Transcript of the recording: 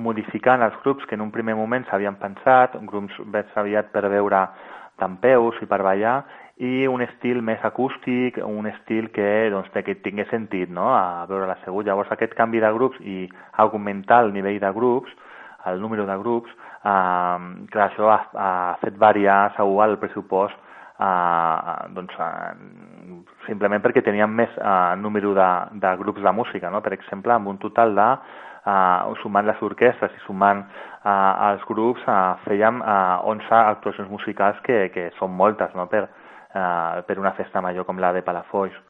modificant els grups que en un primer moment s'havien pensat, grups més aviat per veure dempeus i per ballar, i un estil més acústic, un estil que, doncs, que tingués sentit, no?, a veure l'assegut. Llavors aquest canvi de grups i augmentar el nivell de grups, el número de grups, clar, això ha fet variar segur el pressupost, doncs, simplement perquè teníem més número de grups de música, no? Per exemple, amb un total de, sumant les orquestres i sumant els grups, fèiem 11 actuacions musicals, que són moltes, no?, per una festa major com la de Palafolls.